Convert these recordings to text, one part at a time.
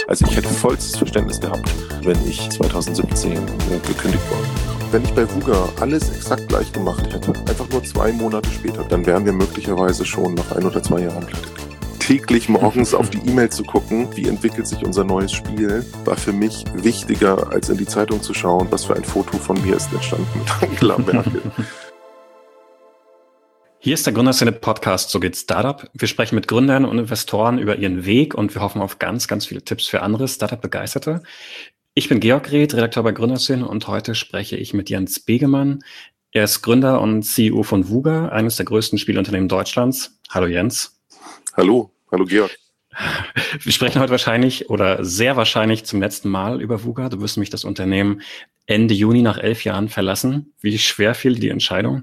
Also ich hätte vollstes Verständnis gehabt, wenn ich 2017 gekündigt worden wäre. Wenn ich bei VUGA alles exakt gleich gemacht hätte, einfach nur 2 Monate später, dann wären wir möglicherweise schon nach 1 oder 2 Jahren pleite. Täglich morgens auf die E-Mail zu gucken, wie entwickelt sich unser neues Spiel, war für mich wichtiger, als in die Zeitung zu schauen, was für ein Foto von mir ist entstanden mit Angela Merkel. Hier ist der Gründerszene-Podcast So geht Startup. Wir sprechen mit Gründern und Investoren über ihren Weg und wir hoffen auf ganz, ganz viele Tipps für andere Startup-Begeisterte. Ich bin Georg Reth, Redakteur bei Gründerszene und heute spreche ich mit Jens Begemann. Er ist Gründer und CEO von VUGA, eines der größten Spielunternehmen Deutschlands. Hallo Jens. Hallo Georg. Wir sprechen heute wahrscheinlich oder sehr wahrscheinlich zum letzten Mal über VUGA. Du wirst nämlich das Unternehmen Ende Juni nach 11 Jahren verlassen. Wie schwer fiel die Entscheidung?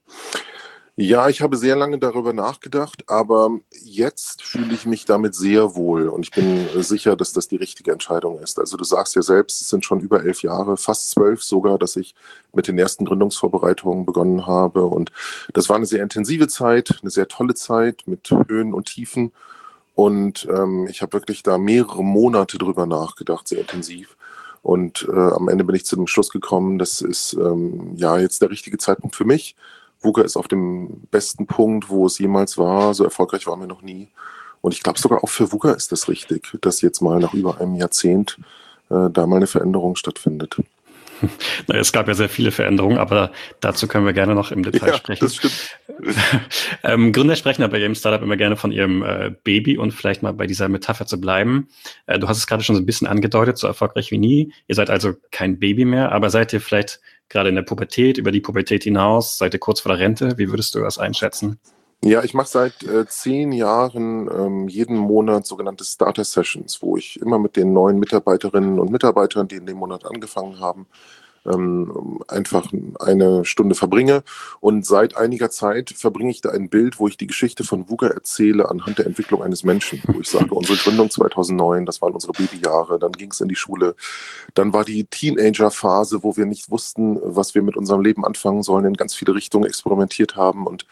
Ja, ich habe sehr lange darüber nachgedacht, aber jetzt fühle ich mich damit sehr wohl und ich bin sicher, dass das die richtige Entscheidung ist. Also du sagst ja selbst, es sind schon über 11 Jahre, fast 12 sogar, dass ich mit den ersten Gründungsvorbereitungen begonnen habe und das war eine sehr intensive Zeit, eine sehr tolle Zeit mit Höhen und Tiefen und ich habe wirklich da mehrere Monate drüber nachgedacht, sehr intensiv. Und am Ende bin ich zu dem Schluss gekommen, das ist jetzt der richtige Zeitpunkt für mich. VUGA ist auf dem besten Punkt, wo es jemals war. So erfolgreich waren wir noch nie. Und ich glaube sogar auch für VUGA ist das richtig, dass jetzt mal nach über einem Jahrzehnt da mal eine Veränderung stattfindet. Na, es gab ja sehr viele Veränderungen, aber dazu können wir gerne noch im Detail sprechen. Das stimmt. Gründer sprechen aber bei ihrem Startup immer gerne von ihrem Baby und vielleicht mal bei dieser Metapher zu bleiben. Du hast es gerade schon so ein bisschen angedeutet, so erfolgreich wie nie. Ihr seid also kein Baby mehr, aber seid ihr vielleicht gerade in der Pubertät, über die Pubertät hinaus, seid ihr kurz vor der Rente? Wie würdest du das einschätzen? Ja, ich mache seit 10 Jahren jeden Monat sogenannte Starter-Sessions, wo ich immer mit den neuen Mitarbeiterinnen und Mitarbeitern, die in dem Monat angefangen haben, einfach eine Stunde verbringe. Und seit einiger Zeit verbringe ich da ein Bild, wo ich die Geschichte von VUGA erzähle anhand der Entwicklung eines Menschen. Wo ich sage, unsere Gründung 2009, das waren unsere Babyjahre, dann ging es in die Schule. Dann war die Teenager-Phase, wo wir nicht wussten, was wir mit unserem Leben anfangen sollen, in ganz viele Richtungen experimentiert haben und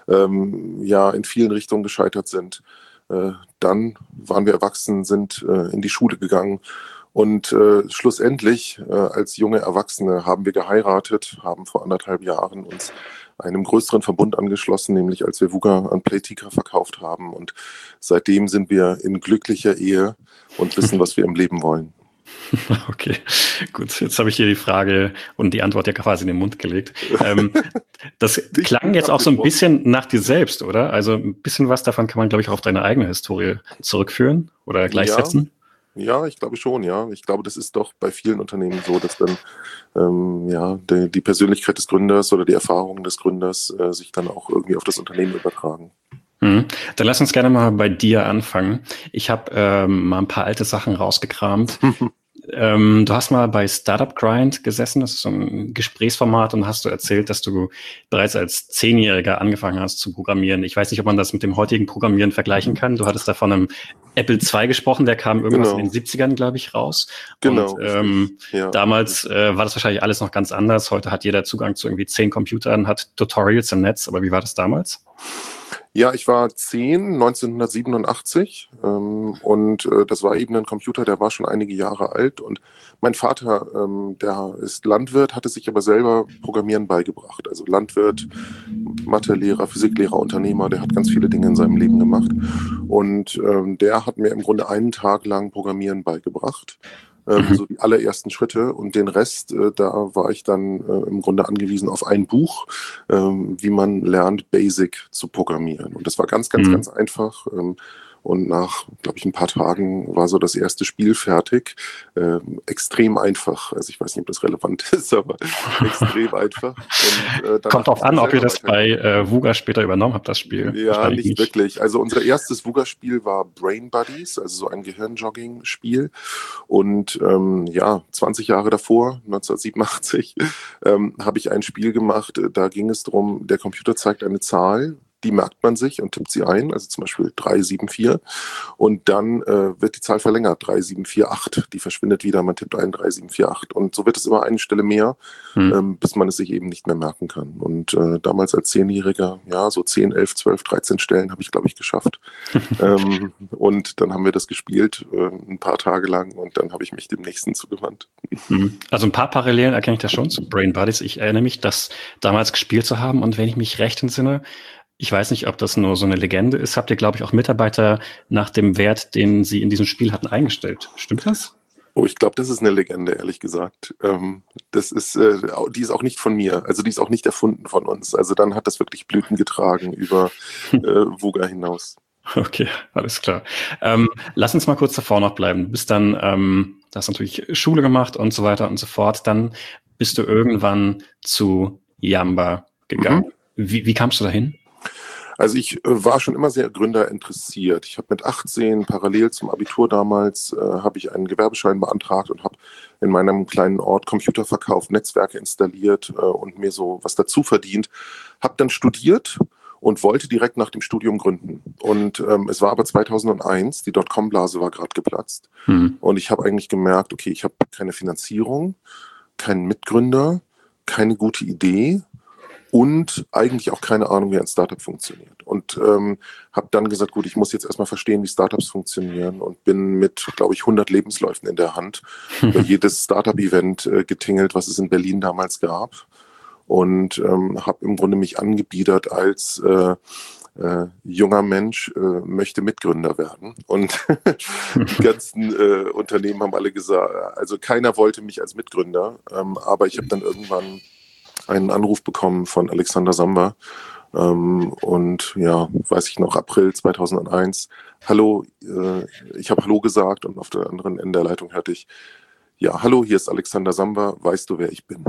in vielen Richtungen gescheitert sind. Dann waren wir erwachsen, sind in die Schule gegangen. Und schlussendlich, als junge Erwachsene, haben wir geheiratet, haben vor 1,5 Jahren uns einem größeren Verbund angeschlossen, nämlich als wir VUGA an Playtika verkauft haben. Und seitdem sind wir in glücklicher Ehe und wissen, was wir im Leben wollen. Okay, gut. Jetzt habe ich hier die Frage und die Antwort ja quasi in den Mund gelegt. Das klang jetzt auch so ein bisschen nach dir selbst, oder? Also ein bisschen was davon kann man, glaube ich, auch auf deine eigene Historie zurückführen oder gleichsetzen. Ja, ich glaube schon, ja. Ich glaube, das ist doch bei vielen Unternehmen so, dass dann die Persönlichkeit des Gründers oder die Erfahrungen des Gründers sich dann auch irgendwie auf das Unternehmen übertragen. Dann lass uns gerne mal bei dir anfangen. Ich habe mal ein paar alte Sachen rausgekramt. Du hast mal bei Startup Grind gesessen, das ist so ein Gesprächsformat, und hast du erzählt, dass du bereits als 10-Jähriger angefangen hast zu programmieren. Ich weiß nicht, ob man das mit dem heutigen Programmieren vergleichen kann. Du hattest da von einem Apple II gesprochen, der kam irgendwas in den 70ern, glaube ich, raus. Genau. Und damals war das wahrscheinlich alles noch ganz anders. Heute hat jeder Zugang zu irgendwie 10 Computern, hat Tutorials im Netz. Aber wie war das damals? Ja, ich war 10, 1987 und das war eben ein Computer, der war schon einige Jahre alt und mein Vater, der ist Landwirt, hatte sich aber selber Programmieren beigebracht. Also Landwirt, Mathelehrer, Physiklehrer, Unternehmer, der hat ganz viele Dinge in seinem Leben gemacht und der hat mir im Grunde einen Tag lang Programmieren beigebracht. So die allerersten Schritte und den Rest, da war ich dann im Grunde angewiesen auf ein Buch, wie man lernt, Basic zu programmieren. Und das war ganz einfach. Und nach, glaube ich, ein paar Tagen war so das erste Spiel fertig. Extrem einfach. Also ich weiß nicht, ob das relevant ist, aber extrem einfach. Und, kommt drauf an, ob ihr das bei VUGA später übernommen habt, das Spiel. Ja, nicht wirklich. Also unser erstes VUGA-Spiel war Brain Buddies, also so ein Gehirnjogging-Spiel. Und 20 Jahre davor, 1987, habe ich ein Spiel gemacht, da ging es darum, der Computer zeigt eine Zahl, die merkt man sich und tippt sie ein, also zum Beispiel 374 und dann wird die Zahl verlängert, 3748, die verschwindet wieder, man tippt ein 3748 und so wird es immer eine Stelle mehr, bis man es sich eben nicht mehr merken kann. Und damals als 10-Jähriger, ja, so 10, 11, 12, 13 Stellen habe ich, glaube ich, geschafft. Und dann haben wir das gespielt, ein paar Tage lang und dann habe ich mich dem nächsten zugewandt. Also ein paar Parallelen erkenne ich da schon zu Brain Buddies. Ich erinnere mich, das damals gespielt zu haben und wenn ich mich recht entsinne, ich weiß nicht, ob das nur so eine Legende ist, habt ihr, glaube ich, auch Mitarbeiter nach dem Wert, den sie in diesem Spiel hatten, eingestellt. Stimmt das? Oh, ich glaube, das ist eine Legende, ehrlich gesagt. Das ist, die ist auch nicht von mir, also die ist auch nicht erfunden von uns. Also dann hat das wirklich Blüten getragen über Wuga hinaus. Okay, alles klar. Lass uns mal kurz davor noch bleiben. Du bist dann, du hast natürlich Schule gemacht und so weiter und so fort. Dann bist du irgendwann zu Yamba gegangen. Wie kamst du dahin? Also ich war schon immer sehr Gründer interessiert. Ich habe mit 18 parallel zum Abitur damals habe ich einen Gewerbeschein beantragt und habe in meinem kleinen Ort Computer verkauft, Netzwerke installiert und mir so was dazu verdient. Habe dann studiert und wollte direkt nach dem Studium gründen. Und es war aber 2001, die Dotcom-Blase war gerade geplatzt. Und ich habe eigentlich gemerkt, okay, ich habe keine Finanzierung, keinen Mitgründer, keine gute Idee und eigentlich auch keine Ahnung, wie ein Startup funktioniert. Und habe dann gesagt, gut, ich muss jetzt erstmal verstehen, wie Startups funktionieren und bin mit, glaube ich, 100 Lebensläufen in der Hand bei jedes Startup-Event getingelt, was es in Berlin damals gab. Und habe im Grunde mich angebiedert als junger Mensch möchte Mitgründer werden. Und die ganzen Unternehmen haben alle gesagt, also keiner wollte mich als Mitgründer, aber ich habe dann irgendwann einen Anruf bekommen von Alexander Samba und ja, weiß ich noch, April 2001, hallo, ich habe Hallo gesagt und auf der anderen Ende der Leitung hörte ich, ja, hallo, hier ist Alexander Samba, weißt du, wer ich bin?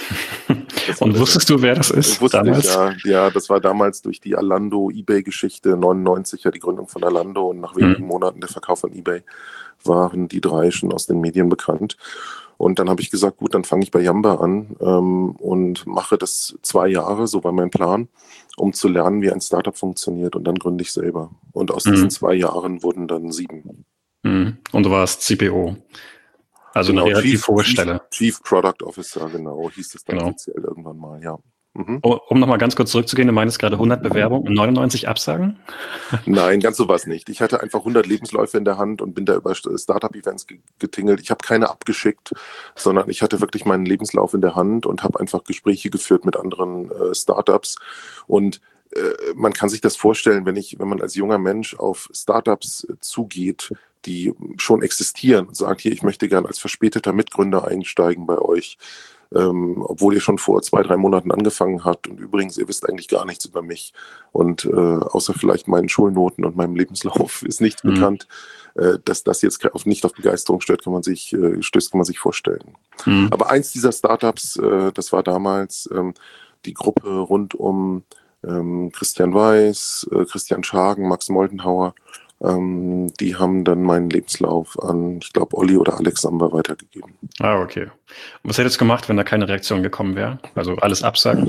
Und wusstest du, wer das ist damals? Ja, das war damals durch die Alando-Ebay-Geschichte, 99 ja die Gründung von Alando und nach wenigen Monaten der Verkauf von Ebay waren die drei schon aus den Medien bekannt. Und dann habe ich gesagt, gut, dann fange ich bei Yamba an und mache das 2 Jahre, so war mein Plan, um zu lernen, wie ein Startup funktioniert und dann gründe ich selber. Und aus diesen 2 Jahren wurden dann 7. Und du warst CPO. Also genau, eine relativ hohe Stelle. Chief Product Officer, genau, hieß es dann offiziell irgendwann mal, ja. Um nochmal ganz kurz zurückzugehen, du meinst gerade 100 Bewerbungen und 99 Absagen? Nein, ganz so was nicht. Ich hatte einfach 100 Lebensläufe in der Hand und bin da über Startup-Events getingelt. Ich habe keine abgeschickt, sondern ich hatte wirklich meinen Lebenslauf in der Hand und habe einfach Gespräche geführt mit anderen Startups. Und man kann sich das vorstellen, wenn man als junger Mensch auf Startups zugeht, die schon existieren und sagt, hier, ich möchte gerne als verspäteter Mitgründer einsteigen bei euch, obwohl ihr schon vor 2, 3 Monaten angefangen habt und übrigens, ihr wisst eigentlich gar nichts über mich und außer vielleicht meinen Schulnoten und meinem Lebenslauf ist nichts bekannt, dass das jetzt nicht auf Begeisterung stößt, kann man sich vorstellen. Aber eins dieser Startups, das war damals die Gruppe rund um Christian Weiß, Christian Schagen, Max Moldenhauer, die haben dann meinen Lebenslauf an, ich glaube, Olli oder Alex Samba weitergegeben. Ah, okay. Und was hättest du gemacht, wenn da keine Reaktion gekommen wäre? Also alles absagen?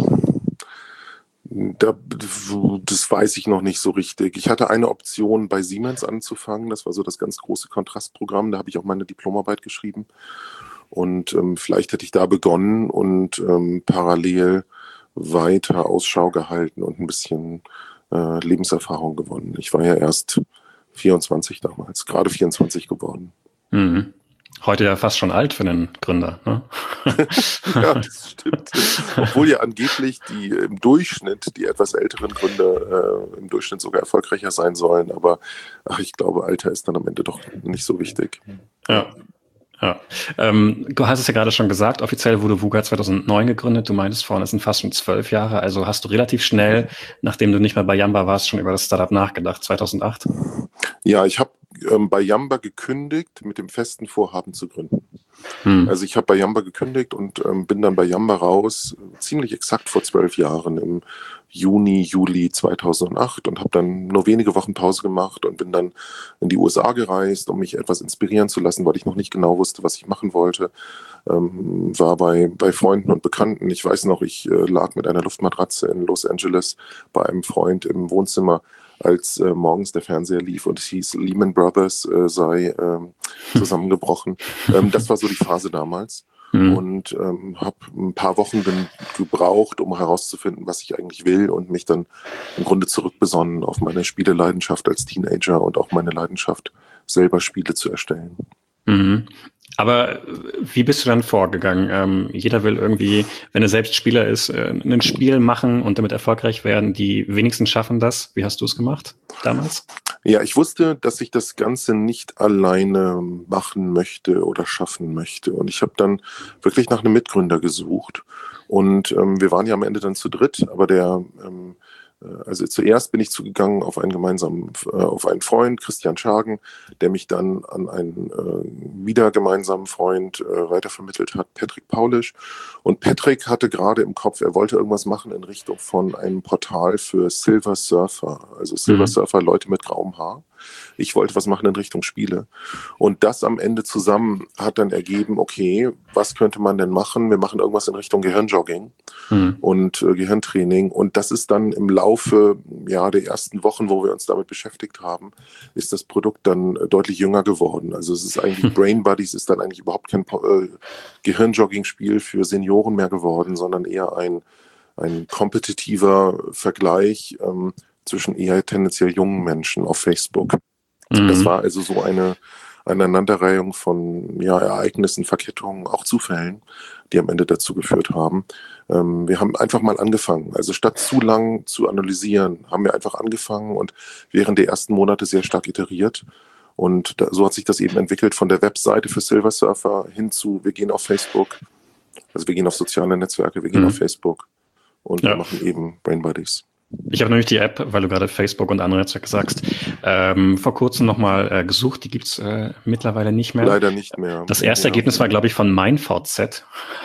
Das weiß ich noch nicht so richtig. Ich hatte eine Option, bei Siemens anzufangen. Das war so das ganz große Kontrastprogramm. Da habe ich auch meine Diplomarbeit geschrieben. Und vielleicht hätte ich da begonnen und parallel weiter Ausschau gehalten und ein bisschen Lebenserfahrung gewonnen. Ich war ja erst 24 damals, gerade 24 geworden. Heute ja fast schon alt für einen Gründer, ne? Ja, das stimmt. Obwohl ja angeblich die etwas älteren Gründer im Durchschnitt sogar erfolgreicher sein sollen. Aber ich glaube, Alter ist dann am Ende doch nicht so wichtig. Ja. Du hast es ja gerade schon gesagt, offiziell wurde Wuga 2009 gegründet. Du meintest vorhin, es sind fast schon 12 Jahre. Also hast du relativ schnell, nachdem du nicht mehr bei Yamba warst, schon über das Startup nachgedacht, 2008? Ja, ich habe bei Yamba gekündigt mit dem festen Vorhaben zu gründen. Also ich habe bei Yamba gekündigt und bin dann bei Yamba raus, ziemlich exakt vor 12 Jahren, im Juni, Juli 2008 und habe dann nur wenige Wochen Pause gemacht und bin dann in die USA gereist, um mich etwas inspirieren zu lassen, weil ich noch nicht genau wusste, was ich machen wollte. War bei Freunden und Bekannten. Ich weiß noch, ich lag mit einer Luftmatratze in Los Angeles bei einem Freund im Wohnzimmer, als morgens der Fernseher lief und es hieß, Lehman Brothers sei zusammengebrochen. Das war so die Phase damals. Und habe ein paar Wochen gebraucht, um herauszufinden, was ich eigentlich will und mich dann im Grunde zurückbesonnen auf meine Spieleleidenschaft als Teenager und auch meine Leidenschaft, selber Spiele zu erstellen. Mhm. Aber wie bist du dann vorgegangen? Jeder will irgendwie, wenn er selbst Spieler ist, ein Spiel machen und damit erfolgreich werden. Die wenigsten schaffen das. Wie hast du es gemacht damals? Ja, ich wusste, dass ich das Ganze nicht alleine machen möchte oder schaffen möchte. Und ich habe dann wirklich nach einem Mitgründer gesucht. Und wir waren ja am Ende dann zu dritt, aber also zuerst bin ich zugegangen auf auf einen Freund, Christian Schagen, der mich dann an einen wieder gemeinsamen Freund weitervermittelt hat, Patrick Paulisch. Und Patrick hatte gerade im Kopf, er wollte irgendwas machen in Richtung von einem Portal für Silver Surfer, also Silver Surfer, Leute mit grauem Haar. Ich wollte was machen in Richtung Spiele. Und das am Ende zusammen hat dann ergeben, okay, was könnte man denn machen? Wir machen irgendwas in Richtung Gehirnjogging und Gehirntraining. Und das ist dann im Laufe der ersten Wochen, wo wir uns damit beschäftigt haben, ist das Produkt dann deutlich jünger geworden. Also es ist eigentlich, Brain Buddies ist dann eigentlich überhaupt kein Gehirnjogging-Spiel für Senioren mehr geworden, sondern eher ein kompetitiver Vergleich zwischen eher tendenziell jungen Menschen auf Facebook. Das war also so eine Aneinanderreihung von Ereignissen, Verkettungen, auch Zufällen, die am Ende dazu geführt haben. Wir haben einfach mal angefangen. Also statt zu lang zu analysieren, haben wir einfach angefangen und während der ersten Monate sehr stark iteriert. Und so hat sich das eben entwickelt von der Webseite für Silver Surfer hin zu, wir gehen auf Facebook, also wir gehen auf soziale Netzwerke, wir gehen auf Facebook und wir machen eben Brain Buddies. Ich habe nämlich die App, weil du gerade Facebook und andere Netzwerke sagst, vor kurzem nochmal gesucht. Die gibt's mittlerweile nicht mehr. Leider nicht mehr. Das erste Ergebnis war, glaube ich, von MeinVZ.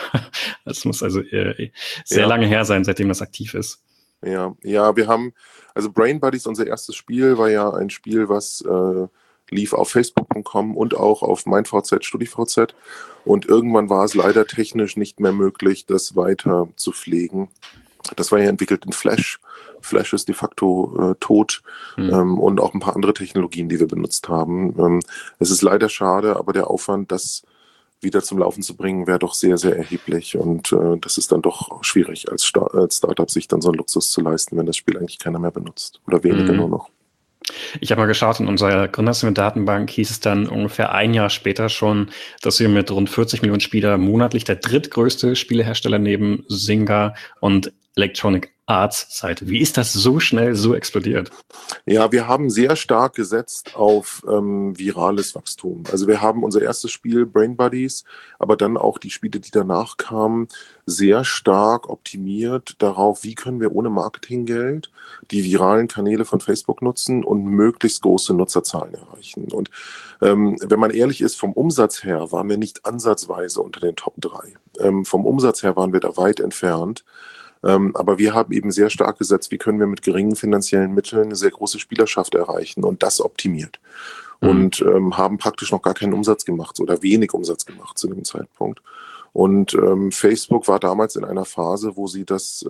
Das muss also sehr lange her sein, seitdem das aktiv ist. Ja, wir haben, also Brain Buddies, unser erstes Spiel, war ja ein Spiel, was lief auf Facebook.com und auch auf MeinVZ, StudiVZ. Und irgendwann war es leider technisch nicht mehr möglich, das weiter zu pflegen. Das war ja entwickelt in Flash. Flash ist de facto tot und auch ein paar andere Technologien, die wir benutzt haben. Es ist leider schade, aber der Aufwand, das wieder zum Laufen zu bringen, wäre doch sehr, sehr erheblich. Und das ist dann doch schwierig, als Startup sich dann so einen Luxus zu leisten, wenn das Spiel eigentlich keiner mehr benutzt. Oder weniger nur noch. Ich habe mal geschaut, in unserer Gründerszene-Datenbank hieß es dann ungefähr ein Jahr später schon, dass wir mit rund 40 Millionen Spieler monatlich der drittgrößte Spielehersteller neben Zynga und Electronic Arts seid. Wie ist das so schnell so explodiert? Ja, wir haben sehr stark gesetzt auf virales Wachstum. Also wir haben unser erstes Spiel, Brain Buddies, aber dann auch die Spiele, die danach kamen, sehr stark optimiert darauf, wie können wir ohne Marketinggeld die viralen Kanäle von Facebook nutzen und möglichst große Nutzerzahlen erreichen. Und wenn man ehrlich ist, vom Umsatz her waren wir nicht ansatzweise unter den Top 3. Vom Umsatz her waren wir da weit entfernt. Aber wir haben eben sehr stark gesetzt, wie können wir mit geringen finanziellen Mitteln eine sehr große Spielerschaft erreichen und das optimiert. Und haben praktisch noch gar keinen Umsatz gemacht oder wenig Umsatz gemacht zu dem Zeitpunkt. Und Facebook war damals in einer Phase, wo sie das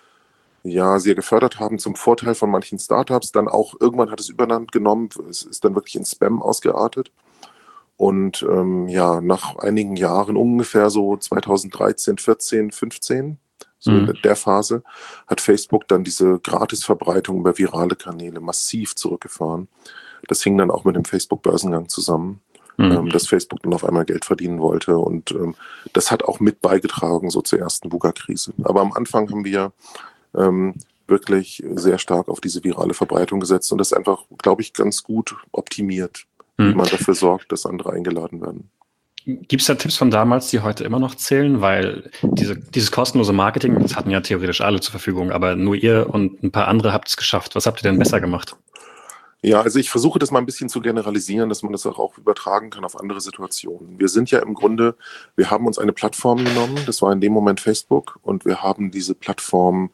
sehr gefördert haben zum Vorteil von manchen Startups. Dann auch irgendwann hat es Überhand genommen, es ist dann wirklich in Spam ausgeartet. Und nach einigen Jahren, ungefähr so 2013, 14, 15, so in der Phase, hat Facebook dann diese Gratisverbreitung über virale Kanäle massiv zurückgefahren. Das hing dann auch mit dem Facebook-Börsengang zusammen, dass Facebook dann auf einmal Geld verdienen wollte. Und das hat auch mit beigetragen so zur ersten VUCA-Krise. Aber am Anfang haben wir wirklich sehr stark auf diese virale Verbreitung gesetzt und das einfach, glaube ich, ganz gut optimiert, wie man dafür sorgt, dass andere eingeladen werden. Gibt es da Tipps von damals, die heute immer noch zählen? Weil dieses kostenlose Marketing, das hatten ja theoretisch alle zur Verfügung, aber nur ihr und ein paar andere habt es geschafft. Was habt ihr denn besser gemacht? Ja, also ich versuche das mal ein bisschen zu generalisieren, dass man das auch übertragen kann auf andere Situationen. Wir sind ja im Grunde, wir haben uns eine Plattform genommen, das war in dem Moment Facebook, und wir haben diese Plattform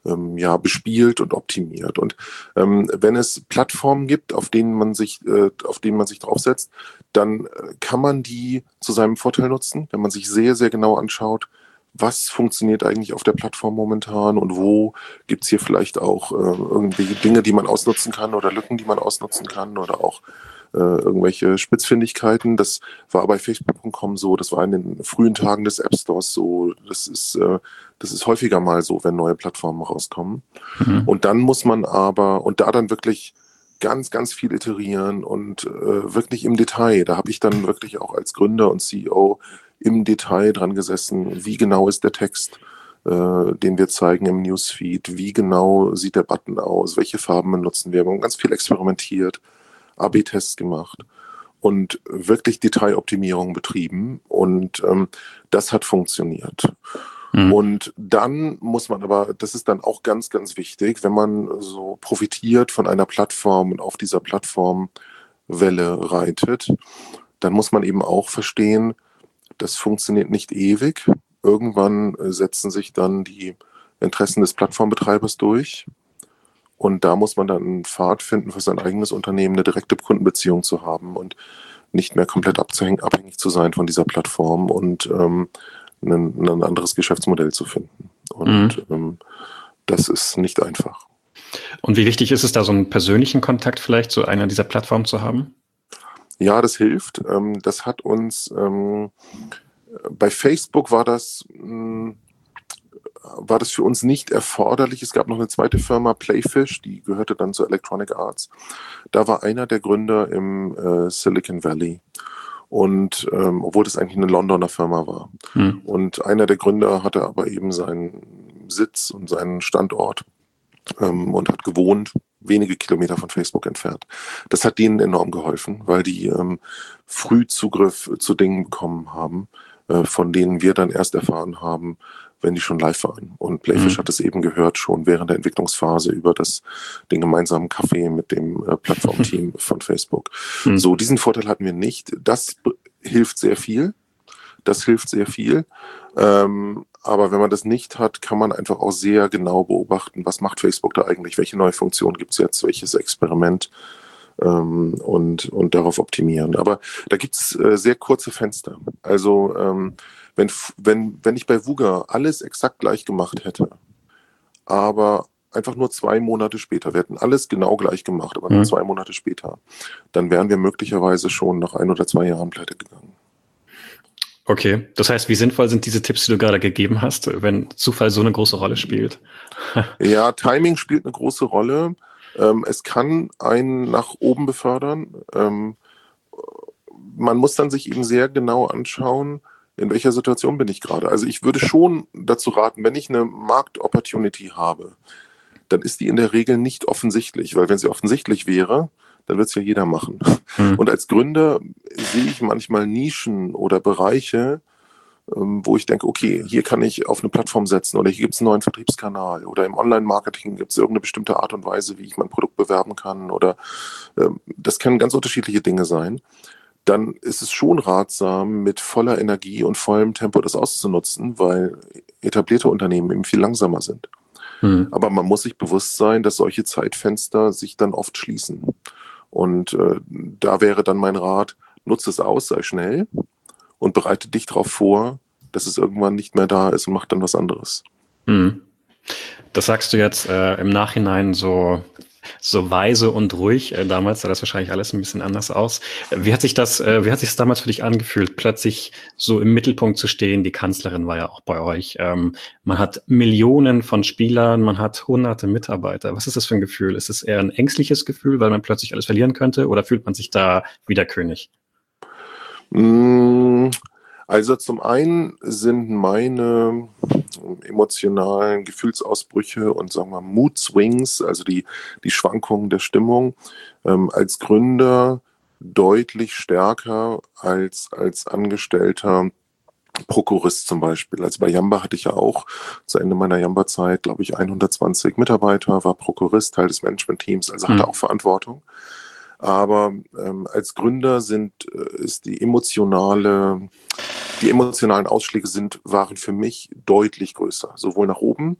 bespielt und optimiert. Und wenn es Plattformen gibt, auf denen man sich draufsetzt, dann kann man die zu seinem Vorteil nutzen, wenn man sich sehr, sehr genau anschaut, was funktioniert eigentlich auf der Plattform momentan und wo gibt's hier vielleicht auch irgendwie Dinge, die man ausnutzen kann oder Lücken, die man ausnutzen kann oder auch irgendwelche Spitzfindigkeiten. Das war bei Facebook.com so, das war in den frühen Tagen des App Stores so, das ist häufiger mal so, wenn neue Plattformen rauskommen. Und dann muss man und da dann wirklich ganz, ganz viel iterieren und wirklich im Detail. Da habe ich dann wirklich auch als Gründer und CEO im Detail dran gesessen, wie genau ist der Text, den wir zeigen im Newsfeed, wie genau sieht der Button aus, welche Farben benutzen wir. Wir haben ganz viel experimentiert, AB-Tests gemacht und wirklich Detailoptimierung betrieben und das hat funktioniert. Und dann muss man aber, das ist dann auch ganz, ganz wichtig, wenn man so profitiert von einer Plattform und auf dieser Plattform Welle reitet, dann muss man eben auch verstehen, das funktioniert nicht ewig. Irgendwann setzen sich dann die Interessen des Plattformbetreibers durch. Und da muss man dann einen Pfad finden, für sein eigenes Unternehmen eine direkte Kundenbeziehung zu haben und nicht mehr komplett abhängig zu sein von dieser Plattform und ein anderes Geschäftsmodell zu finden. Und das ist nicht einfach. Und wie wichtig ist es da, so einen persönlichen Kontakt vielleicht zu einer dieser Plattformen zu haben? Ja, das hilft. Das hat uns bei Facebook war das für uns nicht erforderlich. Es gab noch eine zweite Firma, Playfish, die gehörte dann zu Electronic Arts. Da war einer der Gründer im Silicon Valley. Und obwohl das eigentlich eine Londoner Firma war. Und einer der Gründer hatte aber eben seinen Sitz und seinen Standort und hat gewohnt, wenige Kilometer von Facebook entfernt. Das hat denen enorm geholfen, weil die früh Zugriff zu Dingen bekommen haben, von denen wir dann erst erfahren haben, wenn die schon live waren. Und Playfish hat es eben gehört, schon während der Entwicklungsphase über den gemeinsamen Kaffee mit dem Plattformteam von Facebook. So, diesen Vorteil hatten wir nicht. Das hilft sehr viel. Aber wenn man das nicht hat, kann man einfach auch sehr genau beobachten, was macht Facebook da eigentlich, welche neue Funktion gibt es jetzt, welches Experiment und darauf optimieren. Aber da gibt es sehr kurze Fenster. Also wenn ich bei Wooga alles exakt gleich gemacht hätte, aber einfach nur 2 Monate später, wir hätten alles genau gleich gemacht, aber nur 2 Monate später, dann wären wir möglicherweise schon nach 1 oder 2 Jahren pleite gegangen. Okay, das heißt, wie sinnvoll sind diese Tipps, die du gerade gegeben hast, wenn Zufall so eine große Rolle spielt? Ja, Timing spielt eine große Rolle. Es kann einen nach oben befördern. Man muss dann sich eben sehr genau anschauen, in welcher Situation bin ich gerade. Also ich würde schon dazu raten, wenn ich eine Markt-Opportunity habe, dann ist die in der Regel nicht offensichtlich, weil wenn sie offensichtlich wäre, dann wird es ja jeder machen. Und als Gründer sehe ich manchmal Nischen oder Bereiche, wo ich denke, okay, hier kann ich auf eine Plattform setzen oder hier gibt es einen neuen Vertriebskanal oder im Online-Marketing gibt es irgendeine bestimmte Art und Weise, wie ich mein Produkt bewerben kann oder das können ganz unterschiedliche Dinge sein. Dann ist es schon ratsam, mit voller Energie und vollem Tempo das auszunutzen, weil etablierte Unternehmen eben viel langsamer sind. Aber man muss sich bewusst sein, dass solche Zeitfenster sich dann oft schließen. Und da wäre dann mein Rat, nutze es aus, sei schnell und bereite dich darauf vor, dass es irgendwann nicht mehr da ist und mach dann was anderes. Das sagst du jetzt im Nachhinein so weise und ruhig. Damals sah das wahrscheinlich alles ein bisschen anders aus. Wie hat sich das damals für dich angefühlt, plötzlich so im Mittelpunkt zu stehen? Die Kanzlerin war ja auch bei euch. Man hat Millionen von Spielern, man hat hunderte Mitarbeiter. Was ist das für ein Gefühl? Ist es eher ein ängstliches Gefühl, weil man plötzlich alles verlieren könnte, oder fühlt man sich da wie der König? Also zum einen sind meine emotionalen Gefühlsausbrüche und sagen wir Mood Swings, also die Schwankungen der Stimmung, als Gründer deutlich stärker als Angestellter Prokurist zum Beispiel. Also bei Yamba hatte ich ja auch zu Ende meiner Yamba-Zeit, glaube ich, 120 Mitarbeiter, war Prokurist, Teil des Management-Teams, also hatte auch Verantwortung. Aber als Gründer die emotionalen Ausschläge waren für mich deutlich größer, sowohl nach oben.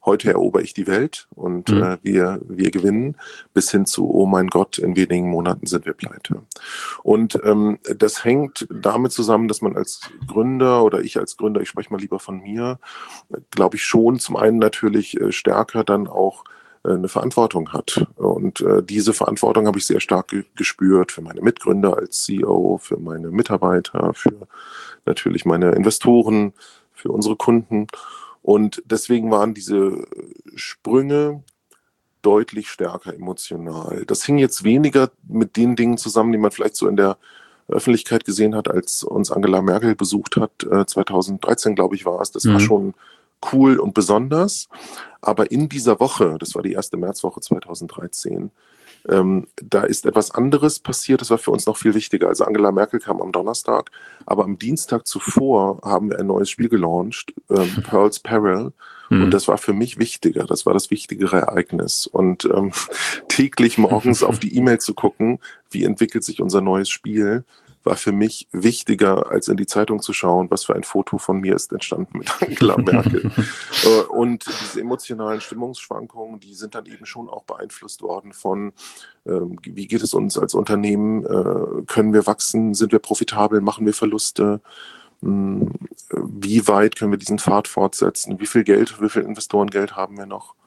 heute erober ich die Welt und wir gewinnen, bis hin zu, oh mein Gott, in wenigen Monaten sind wir pleite. Und das hängt damit zusammen, dass man als Gründer oder ich als Gründer, ich spreche mal lieber von mir, glaube ich schon zum einen natürlich stärker dann auch eine Verantwortung hat. Und diese Verantwortung habe ich sehr stark gespürt für meine Mitgründer als CEO, für meine Mitarbeiter, für natürlich meine Investoren, für unsere Kunden. Und deswegen waren diese Sprünge deutlich stärker emotional. Das hing jetzt weniger mit den Dingen zusammen, die man vielleicht so in der Öffentlichkeit gesehen hat, als uns Angela Merkel besucht hat, 2013, glaube ich, war es. Das war schon cool und besonders. Aber in dieser Woche, das war die erste Märzwoche 2013, da ist etwas anderes passiert, das war für uns noch viel wichtiger. Also Angela Merkel kam am Donnerstag, aber am Dienstag zuvor haben wir ein neues Spiel gelauncht, Pearl's Peril. Und das war für mich wichtiger, das war das wichtigere Ereignis. Und täglich morgens auf die E-Mail zu gucken, wie entwickelt sich unser neues Spiel, war für mich wichtiger, als in die Zeitung zu schauen, was für ein Foto von mir ist entstanden mit Angela Merkel. Und diese emotionalen Stimmungsschwankungen, die sind dann eben schon auch beeinflusst worden von, wie geht es uns als Unternehmen, können wir wachsen, sind wir profitabel, machen wir Verluste, wie weit können wir diesen Pfad fortsetzen, wie viel Investorengeld haben wir noch?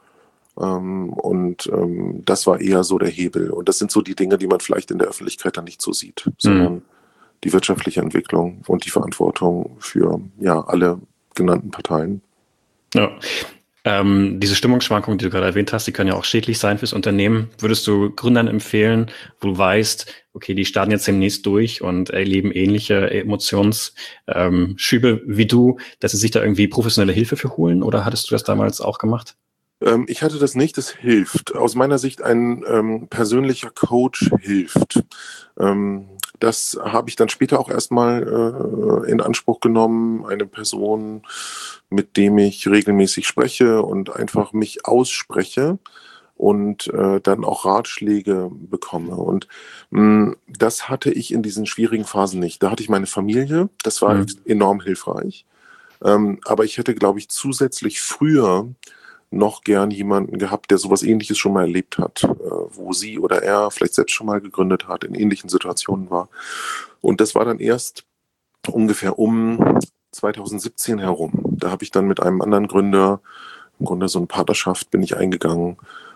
Das war eher so der Hebel. Und das sind so die Dinge, die man vielleicht in der Öffentlichkeit dann nicht so sieht, sondern die wirtschaftliche Entwicklung und die Verantwortung für alle genannten Parteien. Ja. Diese Stimmungsschwankungen, die du gerade erwähnt hast, die können ja auch schädlich sein fürs Unternehmen. Würdest du Gründern empfehlen, wo du weißt, okay, die starten jetzt demnächst durch und erleben ähnliche Emotionsschübe wie du, dass sie sich da irgendwie professionelle Hilfe für holen? Oder hattest du das damals auch gemacht? Ich hatte das nicht, das hilft. Aus meiner Sicht ein persönlicher Coach hilft. Das habe ich dann später auch erstmal in Anspruch genommen, eine Person, mit dem ich regelmäßig spreche und einfach mich ausspreche und dann auch Ratschläge bekomme. Und das hatte ich in diesen schwierigen Phasen nicht. Da hatte ich meine Familie, das war enorm hilfreich. Aber ich hätte, glaube ich, zusätzlich früher noch gern jemanden gehabt, der sowas Ähnliches schon mal erlebt hat, wo sie oder er vielleicht selbst schon mal gegründet hat, in ähnlichen Situationen war. Und das war dann erst ungefähr um 2017 herum. Da habe ich dann mit einem anderen Gründer, im Grunde so eine Partnerschaft bin ich eingegangen.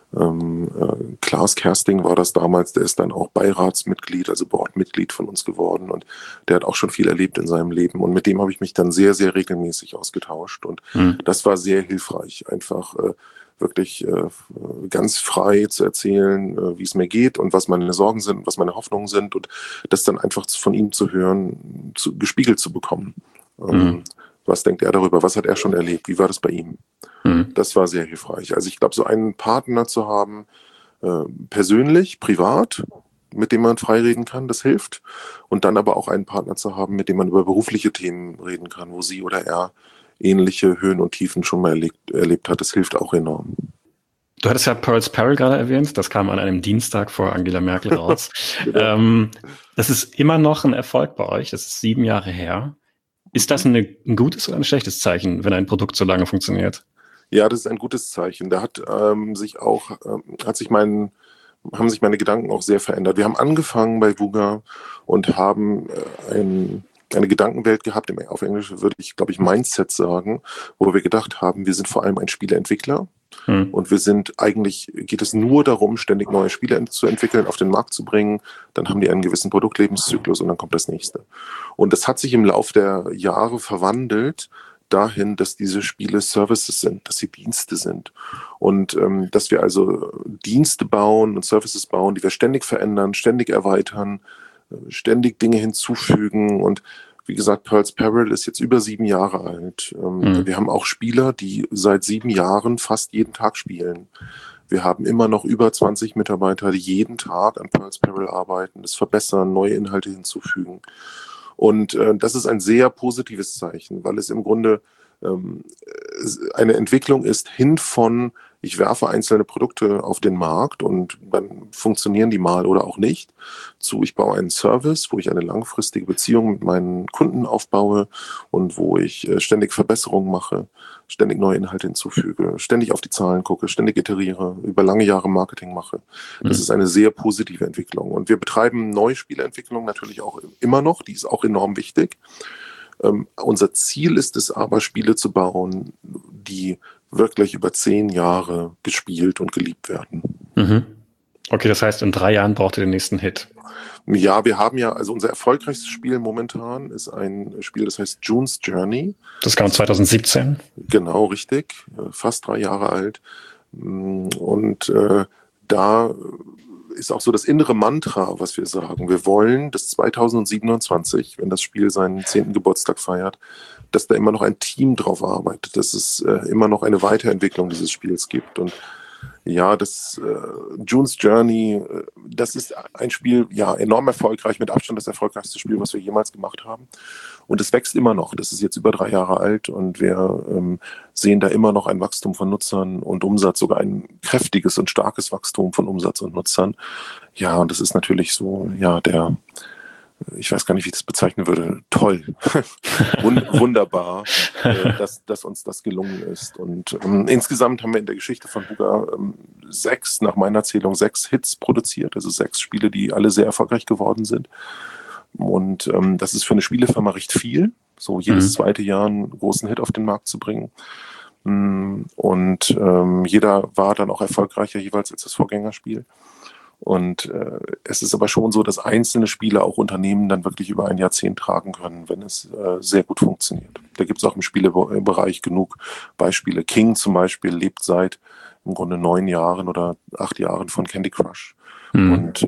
Klaas Kersting war das damals, der ist dann auch Beiratsmitglied, also Boardmitglied von uns geworden und der hat auch schon viel erlebt in seinem Leben und mit dem habe ich mich dann sehr, sehr regelmäßig ausgetauscht und das war sehr hilfreich, einfach wirklich ganz frei zu erzählen, wie es mir geht und was meine Sorgen sind, was meine Hoffnungen sind und das dann einfach von ihm zu hören, gespiegelt zu bekommen. Was denkt er darüber? Was hat er schon erlebt? Wie war das bei ihm? Das war sehr hilfreich. Also ich glaube, so einen Partner zu haben, persönlich, privat, mit dem man frei reden kann, das hilft. Und dann aber auch einen Partner zu haben, mit dem man über berufliche Themen reden kann, wo sie oder er ähnliche Höhen und Tiefen schon mal erlebt hat, das hilft auch enorm. Du hattest ja Pearl's Peril gerade erwähnt, das kam an einem Dienstag vor Angela Merkel raus. Genau. Das ist immer noch ein Erfolg bei euch, das ist 7 Jahre her. Ist das ein gutes oder ein schlechtes Zeichen, wenn ein Produkt so lange funktioniert? Ja, das ist ein gutes Zeichen. Da haben sich meine Gedanken auch sehr verändert. Wir haben angefangen bei VUGA und haben eine Gedankenwelt gehabt, auf Englisch würde ich, glaube ich, Mindset sagen, wo wir gedacht haben, wir sind vor allem ein Spieleentwickler und geht es nur darum, ständig neue Spiele zu entwickeln, auf den Markt zu bringen, dann haben die einen gewissen Produktlebenszyklus und dann kommt das nächste. Und das hat sich im Laufe der Jahre verwandelt dahin, dass diese Spiele Services sind, dass sie Dienste sind und dass wir also Dienste bauen und Services bauen, die wir ständig verändern, ständig erweitern, ständig Dinge hinzufügen und wie gesagt, Pearl's Peril ist jetzt über 7 Jahre alt. Wir haben auch Spieler, die seit 7 Jahren fast jeden Tag spielen. Wir haben immer noch über 20 Mitarbeiter, die jeden Tag an Pearl's Peril arbeiten, das verbessern, neue Inhalte hinzufügen. Und das ist ein sehr positives Zeichen, weil es im Grunde eine Entwicklung ist hin von Ich werfe einzelne Produkte auf den Markt und dann funktionieren die mal oder auch nicht. Ich baue einen Service, wo ich eine langfristige Beziehung mit meinen Kunden aufbaue und wo ich ständig Verbesserungen mache, ständig neue Inhalte hinzufüge, ständig auf die Zahlen gucke, ständig iteriere, über lange Jahre Marketing mache. Das ist eine sehr positive Entwicklung. Und wir betreiben neue Spieleentwicklung natürlich auch immer noch, die ist auch enorm wichtig. Unser Ziel ist es aber, Spiele zu bauen, die wirklich über 10 Jahre gespielt und geliebt werden. Mhm. Okay, das heißt, in 3 Jahren braucht ihr den nächsten Hit. Ja, wir haben ja, also unser erfolgreichstes Spiel momentan ist ein Spiel, das heißt June's Journey. Das kam 2017. Genau, richtig. Fast 3 Jahre alt. Und da ist auch so das innere Mantra, was wir sagen. Wir wollen, dass 2027, wenn das Spiel seinen 10. Geburtstag feiert, dass da immer noch ein Team drauf arbeitet, dass es immer noch eine Weiterentwicklung dieses Spiels gibt. Und ja, das June's Journey, das ist ein Spiel, ja, enorm erfolgreich, mit Abstand das erfolgreichste Spiel, was wir jemals gemacht haben. Und es wächst immer noch. Das ist jetzt über 3 Jahre alt und wir sehen da immer noch ein Wachstum von Nutzern und Umsatz, sogar ein kräftiges und starkes Wachstum von Umsatz und Nutzern. Ja, und das ist natürlich so, ja, ich weiß gar nicht, wie ich das bezeichnen würde, toll, wunderbar, dass uns das gelungen ist. Und insgesamt haben wir in der Geschichte von Huga nach meiner Zählung 6 Hits produziert, also 6 Spiele, die alle sehr erfolgreich geworden sind. Und das ist für eine Spielefirma recht viel, so jedes zweite Jahr einen großen Hit auf den Markt zu bringen. Und jeder war dann auch erfolgreicher jeweils als das Vorgängerspiel. Und es ist aber schon so, dass einzelne Spiele auch Unternehmen dann wirklich über ein Jahrzehnt tragen können, wenn es sehr gut funktioniert. Da gibt es auch im Spielebereich genug Beispiele. King zum Beispiel lebt seit im Grunde 9 Jahren oder 8 Jahren von Candy Crush. Und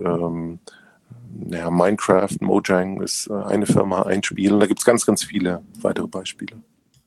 Minecraft, Mojang ist eine Firma, ein Spiel. Und da gibt es ganz, ganz viele weitere Beispiele.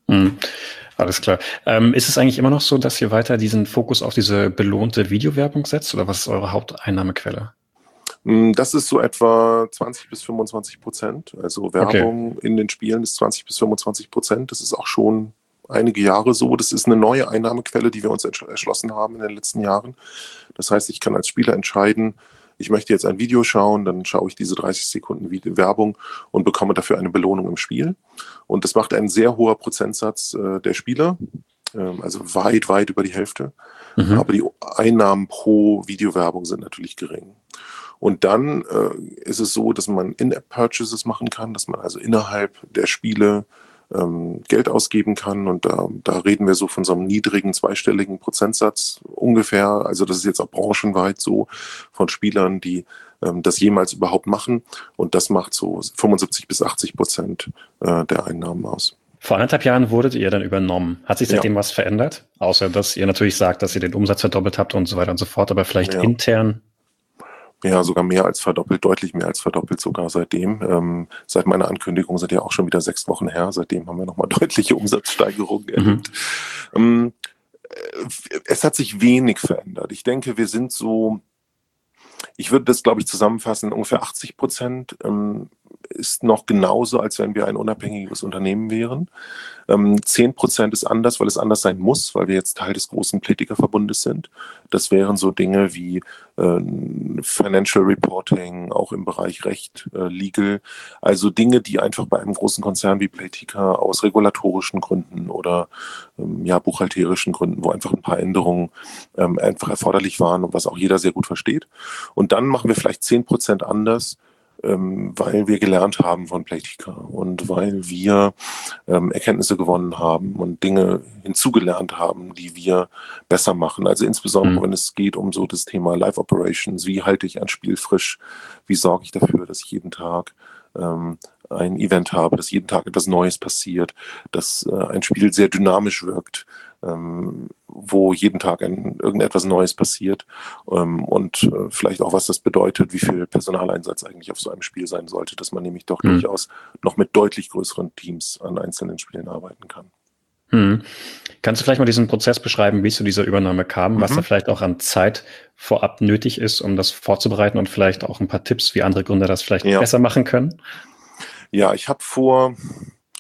Alles klar. Ist es eigentlich immer noch so, dass ihr weiter diesen Fokus auf diese belohnte Videowerbung setzt oder was ist eure Haupteinnahmequelle? Das ist so etwa 20-25%. Also Werbung in den Spielen ist 20-25%. Das ist auch schon einige Jahre so. Das ist eine neue Einnahmequelle, die wir uns erschlossen haben in den letzten Jahren. Das heißt, ich kann als Spieler entscheiden, ich möchte jetzt ein Video schauen, dann schaue ich diese 30 Sekunden Werbung und bekomme dafür eine Belohnung im Spiel. Und das macht ein sehr hoher Prozentsatz der Spieler, also weit, weit über die Hälfte. Aber die Einnahmen pro Videowerbung sind natürlich gering. Und dann ist es so, dass man In-App-Purchases machen kann, dass man also innerhalb der Spiele Geld ausgeben kann und da reden wir so von so einem niedrigen zweistelligen Prozentsatz ungefähr, also das ist jetzt auch branchenweit so von Spielern, die das jemals überhaupt machen und das macht so 75-80% der Einnahmen aus. Vor 1,5 Jahren wurdet ihr dann übernommen. Hat sich seitdem was verändert? Außer, dass ihr natürlich sagt, dass ihr den Umsatz verdoppelt habt und so weiter und so fort, aber vielleicht intern? Ja, sogar mehr als verdoppelt, deutlich mehr als verdoppelt sogar seitdem. Seit meiner Ankündigung sind ja auch schon wieder 6 Wochen her. Seitdem haben wir nochmal deutliche Umsatzsteigerungen erlebt. Es hat sich wenig verändert. Ich denke, wir sind so, ich würde das, glaube ich, zusammenfassen, ungefähr 80% ist noch genauso, als wenn wir ein unabhängiges Unternehmen wären. 10% ist anders, weil es anders sein muss, weil wir jetzt Teil des großen Playtika-Verbundes sind. Das wären so Dinge wie Financial Reporting, auch im Bereich Recht, Legal. Also Dinge, die einfach bei einem großen Konzern wie Playtika aus regulatorischen Gründen oder buchhalterischen Gründen, wo einfach ein paar Änderungen einfach erforderlich waren und was auch jeder sehr gut versteht. Und dann machen wir vielleicht 10% anders, weil wir gelernt haben von Playtika und weil wir Erkenntnisse gewonnen haben und Dinge hinzugelernt haben, die wir besser machen. Also insbesondere, wenn es geht um so das Thema Live Operations, wie halte ich ein Spiel frisch, wie sorge ich dafür, dass ich jeden Tag ein Event habe, dass jeden Tag etwas Neues passiert, dass ein Spiel sehr dynamisch wirkt, wo jeden Tag irgendetwas Neues passiert und vielleicht auch, was das bedeutet, wie viel Personaleinsatz eigentlich auf so einem Spiel sein sollte, dass man nämlich doch durchaus noch mit deutlich größeren Teams an einzelnen Spielen arbeiten kann. Kannst du vielleicht mal diesen Prozess beschreiben, wie es zu dieser Übernahme kam, was da vielleicht auch an Zeit vorab nötig ist, um das vorzubereiten und vielleicht auch ein paar Tipps, wie andere Gründer das vielleicht besser machen können? Ja, ich habe vor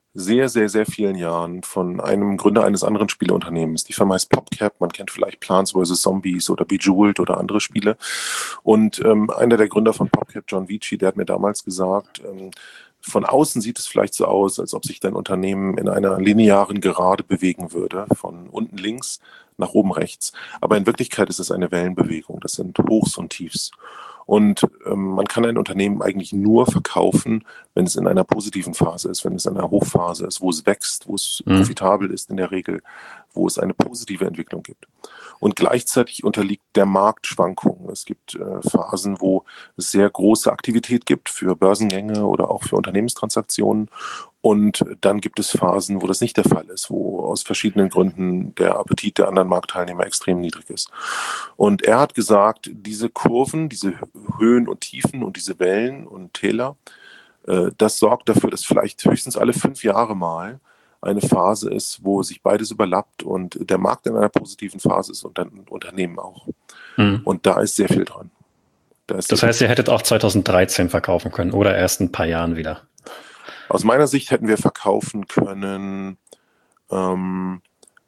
sehr, sehr, sehr vielen Jahren von einem Gründer eines anderen Spieleunternehmens. Die Firma heißt PopCap, man kennt vielleicht Plants vs. Zombies oder Bejeweled oder andere Spiele. Und einer der Gründer von PopCap, John Vici, der hat mir damals gesagt, von außen sieht es vielleicht so aus, als ob sich dein Unternehmen in einer linearen Gerade bewegen würde, von unten links nach oben rechts. Aber in Wirklichkeit ist es eine Wellenbewegung. Das sind Hochs und Tiefs. Und man kann ein Unternehmen eigentlich nur verkaufen, wenn es in einer positiven Phase ist, wenn es in einer Hochphase ist, wo es wächst, wo es profitabel ist in der Regel, wo es eine positive Entwicklung gibt. Und gleichzeitig unterliegt der Markt Schwankungen. Es gibt Phasen, wo es sehr große Aktivität gibt für Börsengänge oder auch für Unternehmenstransaktionen. Und dann gibt es Phasen, wo das nicht der Fall ist, wo aus verschiedenen Gründen der Appetit der anderen Marktteilnehmer extrem niedrig ist. Und er hat gesagt, diese Kurven, diese Höhen und Tiefen und diese Wellen und Täler, das sorgt dafür, dass vielleicht höchstens alle 5 Jahre mal eine Phase ist, wo sich beides überlappt und der Markt in einer positiven Phase ist und dann Unternehmen auch. Und da ist sehr viel dran. Das heißt, ihr hättet auch 2013 verkaufen können oder erst ein paar Jahren wieder? Aus meiner Sicht hätten wir verkaufen können, eine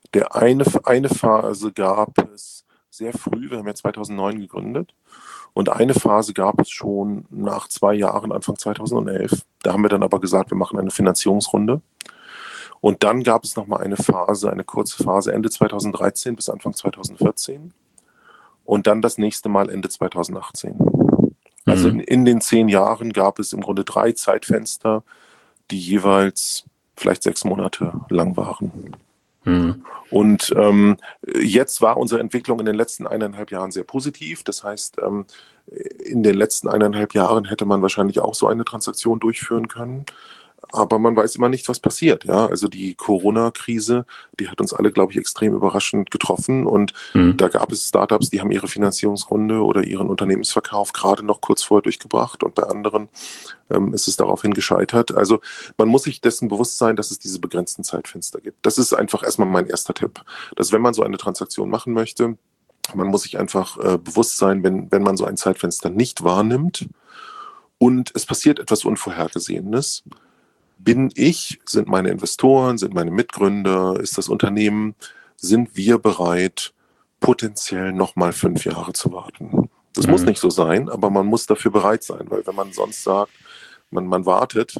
Phase gab es sehr früh, wir haben ja 2009 gegründet, und eine Phase gab es schon nach 2 Jahren, Anfang 2011. Da haben wir dann aber gesagt, wir machen eine Finanzierungsrunde. Und dann gab es nochmal eine Phase, eine kurze Phase, Ende 2013 bis Anfang 2014. Und dann das nächste Mal Ende 2018. Also in den 10 Jahren gab es im Grunde 3 Zeitfenster, die jeweils vielleicht 6 Monate lang waren. Und jetzt war unsere Entwicklung in den letzten 1,5 Jahren sehr positiv. Das heißt, in den letzten 1,5 Jahren hätte man wahrscheinlich auch so eine Transaktion durchführen können. Aber man weiß immer nicht, was passiert. Ja? Also die Corona-Krise, die hat uns alle, glaube ich, extrem überraschend getroffen. Und da gab es Startups, die haben ihre Finanzierungsrunde oder ihren Unternehmensverkauf gerade noch kurz vorher durchgebracht. Und bei anderen ist es daraufhin gescheitert. Also man muss sich dessen bewusst sein, dass es diese begrenzten Zeitfenster gibt. Das ist einfach erstmal mein erster Tipp. Dass wenn man so eine Transaktion machen möchte, man muss sich einfach bewusst sein, wenn man so ein Zeitfenster nicht wahrnimmt und es passiert etwas Unvorhergesehenes, sind meine Investoren, sind meine Mitgründer, ist das Unternehmen, sind wir bereit, potenziell nochmal 5 Jahre zu warten. Das muss nicht so sein, aber man muss dafür bereit sein, weil wenn man sonst sagt, man wartet,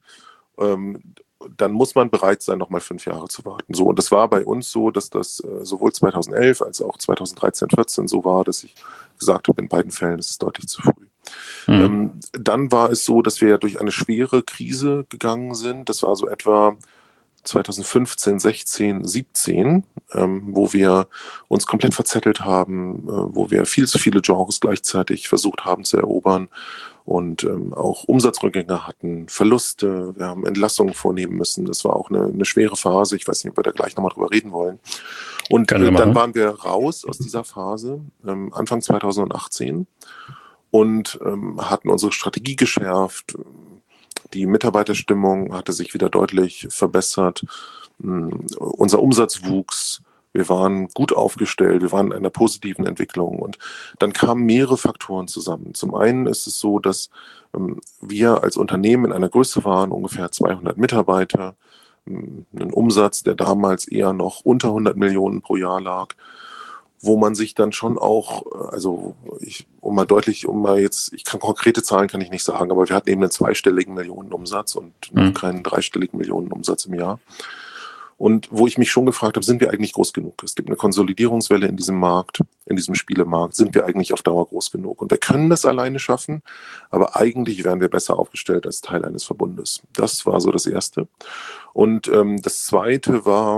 dann muss man bereit sein, nochmal 5 Jahre zu warten. So, und das war bei uns so, dass das sowohl 2011 als auch 2013, 2014 so war, dass ich gesagt habe, in beiden Fällen ist es deutlich zu früh. Dann war es so, dass wir durch eine schwere Krise gegangen sind. Das war so etwa 2015, 16, 17, wo wir uns komplett verzettelt haben, wo wir viel zu viele Genres gleichzeitig versucht haben zu erobern und auch Umsatzrückgänge hatten, Verluste, wir haben Entlassungen vornehmen müssen. Das war auch eine schwere Phase. Ich weiß nicht, ob wir da gleich nochmal drüber reden wollen. Und dann waren wir raus aus dieser Phase, Anfang 2018. Und hatten unsere Strategie geschärft. Die Mitarbeiterstimmung hatte sich wieder deutlich verbessert. Unser Umsatz wuchs. Wir waren gut aufgestellt. Wir waren in einer positiven Entwicklung. Und dann kamen mehrere Faktoren zusammen. Zum einen ist es so, dass wir als Unternehmen in einer Größe waren, ungefähr 200 Mitarbeiter, einen Umsatz, der damals eher noch unter 100 Millionen pro Jahr lag, wo man sich dann schon auch, also ich kann konkrete Zahlen kann ich nicht sagen, aber wir hatten eben einen 2-stelligen Millionenumsatz und noch keinen 3-stelligen Millionenumsatz im Jahr. Und wo ich mich schon gefragt habe, sind wir eigentlich groß genug? Es gibt eine Konsolidierungswelle in diesem Markt, in diesem Spielemarkt. Sind wir eigentlich auf Dauer groß genug? Und wir können das alleine schaffen, aber eigentlich wären wir besser aufgestellt als Teil eines Verbundes. Das war so das Erste. Und das Zweite war,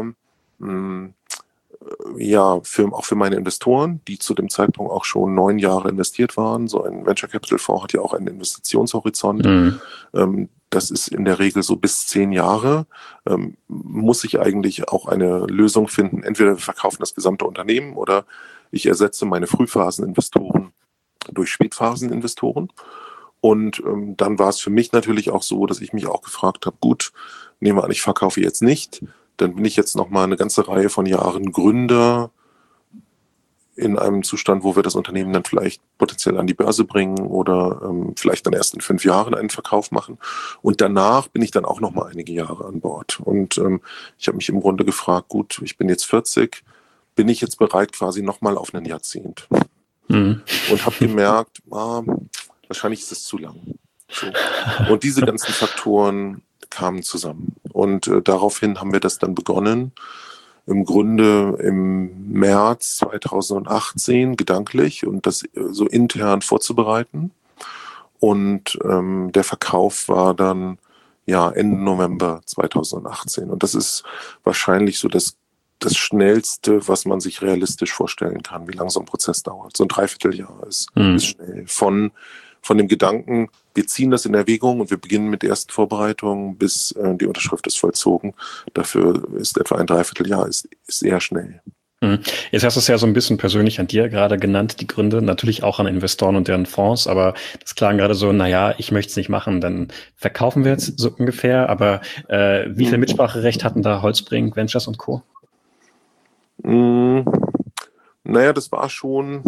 auch für meine Investoren, die zu dem Zeitpunkt auch schon 9 Jahre investiert waren. So ein Venture Capital Fonds hat ja auch einen Investitionshorizont. Das ist in der Regel so bis 10 Jahre. Muss ich eigentlich auch eine Lösung finden. Entweder wir verkaufen das gesamte Unternehmen oder ich ersetze meine Frühphaseninvestoren durch Spätphaseninvestoren. Und dann war es für mich natürlich auch so, dass ich mich auch gefragt habe, gut, nehmen wir an, ich verkaufe jetzt nicht. Dann bin ich jetzt noch mal eine ganze Reihe von Jahren Gründer in einem Zustand, wo wir das Unternehmen dann vielleicht potenziell an die Börse bringen oder vielleicht dann erst in 5 Jahren einen Verkauf machen. Und danach bin ich dann auch noch mal einige Jahre an Bord. Und ich habe mich im Grunde gefragt, gut, ich bin jetzt 40, bin ich jetzt bereit quasi noch mal auf ein Jahrzehnt? Und habe gemerkt, wahrscheinlich ist es zu lang. So. Und diese ganzen Faktoren kamen zusammen. Und daraufhin haben wir das dann begonnen, im Grunde im März 2018 gedanklich und das so intern vorzubereiten. Und der Verkauf war dann Ende November 2018. Und das ist wahrscheinlich so das Schnellste, was man sich realistisch vorstellen kann, wie lange so ein Prozess dauert. So ein Dreivierteljahr ist schnell. Von dem Gedanken, wir ziehen das in Erwägung und wir beginnen mit der ersten Vorbereitung, bis die Unterschrift ist vollzogen. Dafür ist etwa ein Dreivierteljahr, ist sehr schnell. Jetzt hast du es ja so ein bisschen persönlich an dir gerade genannt, die Gründe, natürlich auch an Investoren und deren Fonds, aber das klang gerade so, ich möchte es nicht machen, dann verkaufen wir jetzt so ungefähr, aber wie viel Mitspracherecht hatten da Holzbrinck, Ventures und Co.? Das war schon...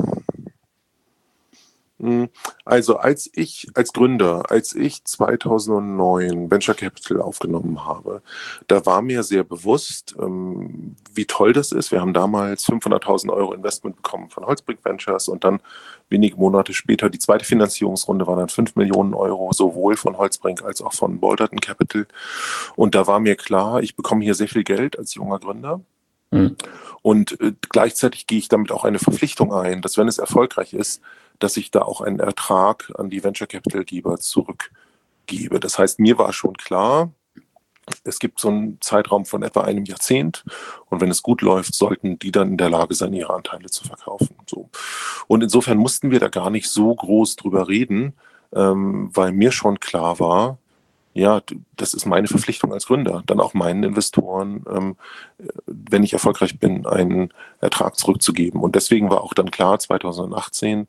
Also als ich 2009 Venture Capital aufgenommen habe, da war mir sehr bewusst, wie toll das ist. Wir haben damals 500.000 Euro Investment bekommen von Holzbrinck Ventures und dann wenige Monate später die zweite Finanzierungsrunde waren dann 5 Millionen Euro, sowohl von Holzbrinck als auch von Balderton Capital. Und da war mir klar, ich bekomme hier sehr viel Geld als junger Gründer. Und gleichzeitig gehe ich damit auch eine Verpflichtung ein, dass wenn es erfolgreich ist, dass ich da auch einen Ertrag an die Venture Capital Geber zurückgebe. Das heißt, mir war schon klar, es gibt so einen Zeitraum von etwa einem Jahrzehnt und wenn es gut läuft, sollten die dann in der Lage sein, ihre Anteile zu verkaufen. So. Und insofern mussten wir da gar nicht so groß drüber reden, weil mir schon klar war, das ist meine Verpflichtung als Gründer, dann auch meinen Investoren, wenn ich erfolgreich bin, einen Ertrag zurückzugeben. Und deswegen war auch dann klar, 2018,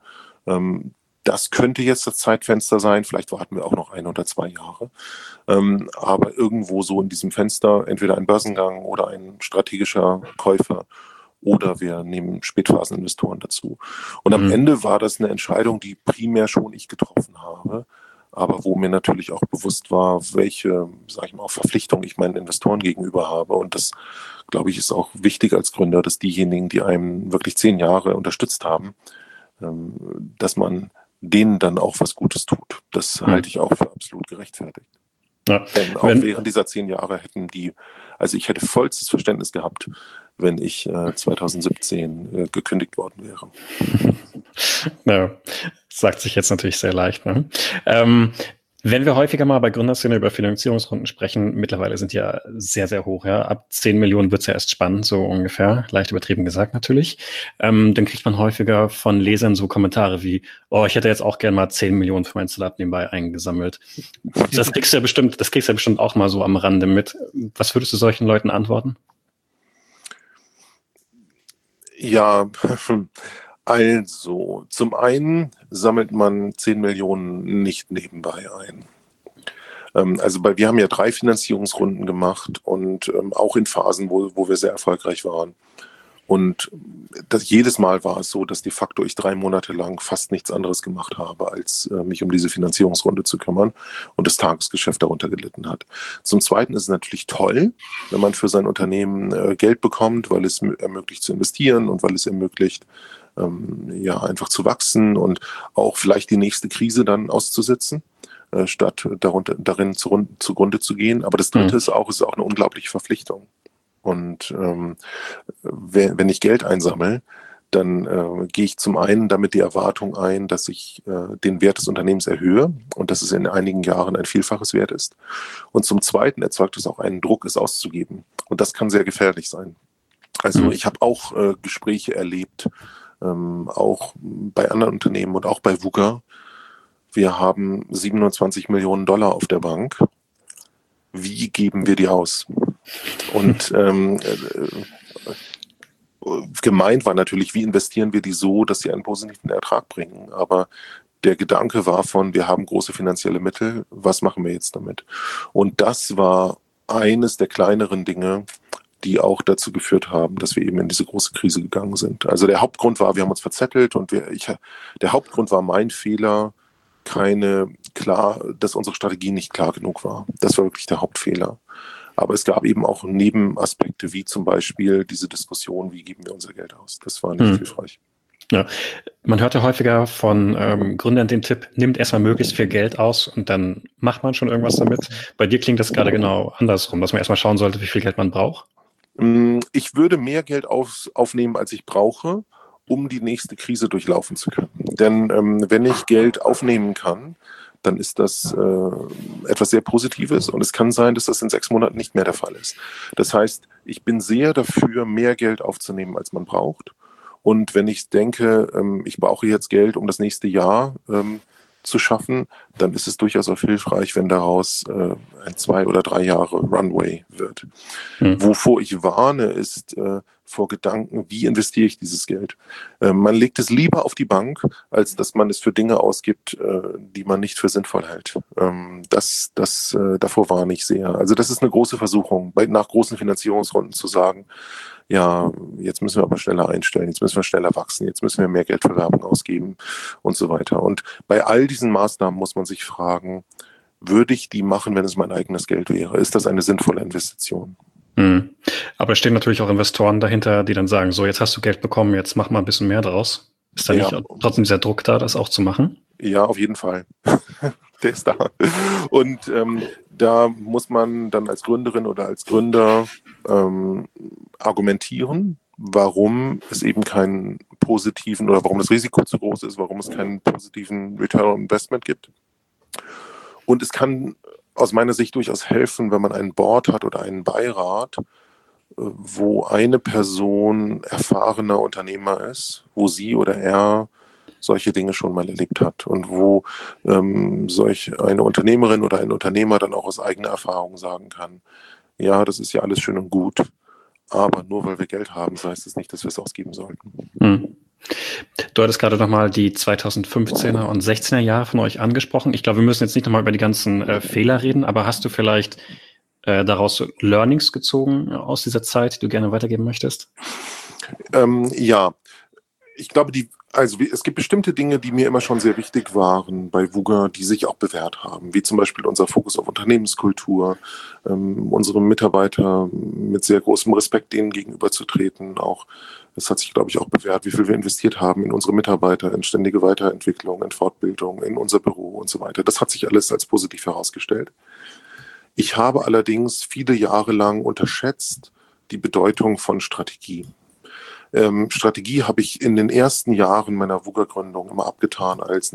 das könnte jetzt das Zeitfenster sein, vielleicht warten wir auch noch 1 oder 2 Jahre, aber irgendwo so in diesem Fenster, entweder ein Börsengang oder ein strategischer Käufer oder wir nehmen Spätphaseninvestoren dazu. Und am Ende war das eine Entscheidung, die primär schon ich getroffen habe, aber wo mir natürlich auch bewusst war, welche, Verpflichtung ich meinen Investoren gegenüber habe. Und das, glaube ich, ist auch wichtig als Gründer, dass diejenigen, die einem wirklich 10 Jahre unterstützt haben, dass man denen dann auch was Gutes tut. Das halte ich auch für absolut gerechtfertigt. Ja. Denn auch während dieser 10 Jahre ich hätte vollstes Verständnis gehabt, wenn ich 2017 gekündigt worden wäre. Ja, sagt sich jetzt natürlich sehr leicht. Ne? Wenn wir häufiger mal bei Gründerszene über Finanzierungsrunden sprechen, mittlerweile sind die ja sehr, sehr hoch. Ja? Ab 10 Millionen wird es ja erst spannend, so ungefähr. Leicht übertrieben gesagt natürlich. Dann kriegt man häufiger von Lesern so Kommentare wie, ich hätte jetzt auch gerne mal 10 Millionen für mein Startup nebenbei eingesammelt. Das kriegst du ja bestimmt auch mal so am Rande mit. Was würdest du solchen Leuten antworten? Ja, also, zum einen sammelt man 10 Millionen nicht nebenbei ein. Wir haben ja 3 Finanzierungsrunden gemacht und auch in Phasen, wo wir sehr erfolgreich waren. Und jedes Mal war es so, dass de facto ich 3 Monate lang fast nichts anderes gemacht habe, als mich um diese Finanzierungsrunde zu kümmern und das Tagesgeschäft darunter gelitten hat. Zum Zweiten ist es natürlich toll, wenn man für sein Unternehmen Geld bekommt, weil es ermöglicht zu investieren und weil es ermöglicht, einfach zu wachsen und auch vielleicht die nächste Krise dann auszusitzen, statt darin zugrunde zu gehen. Aber das Dritte ist auch eine unglaubliche Verpflichtung. Und wenn ich Geld einsammle, dann gehe ich zum einen damit die Erwartung ein, dass ich den Wert des Unternehmens erhöhe und dass es in einigen Jahren ein Vielfaches wert ist. Und zum Zweiten erzeugt es auch einen Druck, es auszugeben. Und das kann sehr gefährlich sein. Also ich habe auch Gespräche erlebt, auch bei anderen Unternehmen und auch bei VUCA. Wir haben 27 Millionen Dollar auf der Bank. Wie geben wir die aus? Und gemeint war natürlich, wie investieren wir die so, dass sie einen positiven Ertrag bringen. Aber der Gedanke war wir haben große finanzielle Mittel, was machen wir jetzt damit? Und das war eines der kleineren Dinge, die auch dazu geführt haben, dass wir eben in diese große Krise gegangen sind. Also der Hauptgrund war, wir haben uns verzettelt und der Hauptgrund war mein Fehler, dass unsere Strategie nicht klar genug war. Das war wirklich der Hauptfehler. Aber es gab eben auch Nebenaspekte, wie zum Beispiel diese Diskussion, wie geben wir unser Geld aus. Das war nicht hilfreich. Ja, man hört ja häufiger von Gründern den Tipp, nimmt erstmal möglichst viel Geld aus und dann macht man schon irgendwas damit. Bei dir klingt das gerade genau andersrum, dass man erstmal schauen sollte, wie viel Geld man braucht. Ich würde mehr Geld aufnehmen, als ich brauche, um die nächste Krise durchlaufen zu können. Denn wenn ich Geld aufnehmen kann, dann ist das etwas sehr Positives und es kann sein, dass das in 6 Monaten nicht mehr der Fall ist. Das heißt, ich bin sehr dafür, mehr Geld aufzunehmen, als man braucht. Und wenn ich denke, ich brauche jetzt Geld, um das nächste Jahr zu schaffen, dann ist es durchaus auch hilfreich, wenn daraus ein 2 oder 3 Jahre Runway wird. Wovor ich warne, ist vor Gedanken, wie investiere ich dieses Geld? Man legt es lieber auf die Bank, als dass man es für Dinge ausgibt, die man nicht für sinnvoll hält. Davor warne ich sehr. Also das ist eine große Versuchung, nach großen Finanzierungsrunden zu sagen, ja, jetzt müssen wir aber schneller einstellen, jetzt müssen wir schneller wachsen, jetzt müssen wir mehr Geld für Werbung ausgeben und so weiter. Und bei all diesen Maßnahmen muss man sich fragen, würde ich die machen, wenn es mein eigenes Geld wäre? Ist das eine sinnvolle Investition? Aber es stehen natürlich auch Investoren dahinter, die dann sagen, so, jetzt hast du Geld bekommen, jetzt mach mal ein bisschen mehr draus. Ist da nicht trotzdem dieser Druck da, das auch zu machen? Ja, auf jeden Fall. Der ist da. Und da muss man dann als Gründerin oder als Gründer argumentieren, warum es eben keinen positiven oder warum das Risiko zu groß ist, warum es keinen positiven Return on Investment gibt. Und es kann aus meiner Sicht durchaus helfen, wenn man ein Board hat oder einen Beirat, wo eine Person erfahrener Unternehmer ist, wo sie oder er solche Dinge schon mal erlebt hat und wo solch eine Unternehmerin oder ein Unternehmer dann auch aus eigener Erfahrung sagen kann, ja, das ist ja alles schön und gut, aber nur weil wir Geld haben, das heißt es nicht, dass wir es ausgeben sollten. Du hattest gerade nochmal die 2015er und 16er Jahre von euch angesprochen. Ich glaube, wir müssen jetzt nicht nochmal über die ganzen Fehler reden, aber hast du vielleicht daraus Learnings gezogen aus dieser Zeit, die du gerne weitergeben möchtest? Ja, ich glaube, es gibt bestimmte Dinge, die mir immer schon sehr wichtig waren bei VUGA, die sich auch bewährt haben, wie zum Beispiel unser Fokus auf Unternehmenskultur, unsere Mitarbeiter mit sehr großem Respekt denen gegenüberzutreten. Auch das hat sich, glaube ich, auch bewährt, wie viel wir investiert haben in unsere Mitarbeiter, in ständige Weiterentwicklung, in Fortbildung, in unser Büro und so weiter. Das hat sich alles als positiv herausgestellt. Ich habe allerdings viele Jahre lang unterschätzt die Bedeutung von Strategie. Strategie habe ich in den ersten Jahren meiner VUGA-Gründung immer abgetan als,